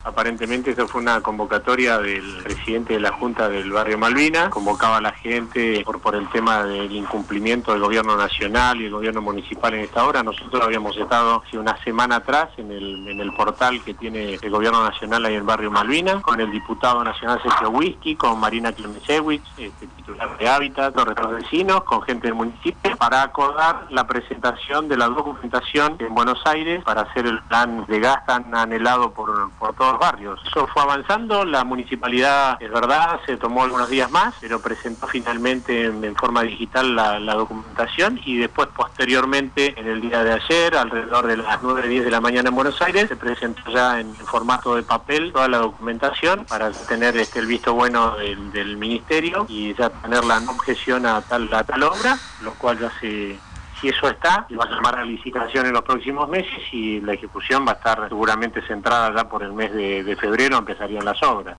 Aparentemente esa fue una convocatoria del presidente de la Junta del barrio Malvinas, convocaba a la gente por el tema del incumplimiento del gobierno nacional y el gobierno municipal en esta hora. Nosotros habíamos estado hace una semana atrás en el portal que tiene el gobierno nacional ahí en el barrio Malvinas, con el diputado nacional Sergio Whisky, con Marina Klemesewicz, titular de Hábitat, los vecinos, con gente del municipio, para acordar la presentación de la documentación en Buenos Aires para hacer el plan de gas tan anhelado por todos los barrios. Eso fue avanzando, la municipalidad, es verdad, se tomó algunos días más, pero presentó finalmente en forma digital la documentación, y después posteriormente, en el día de ayer, alrededor de las 9:10 de la mañana en Buenos Aires, se presentó ya en formato de papel toda la documentación para tener el visto bueno del ministerio y ya tener la no objeción a tal obra, lo cual ya si eso está, va a llamar a licitación en los próximos meses y la ejecución va a estar seguramente centrada ya por el mes de febrero, empezarían las obras.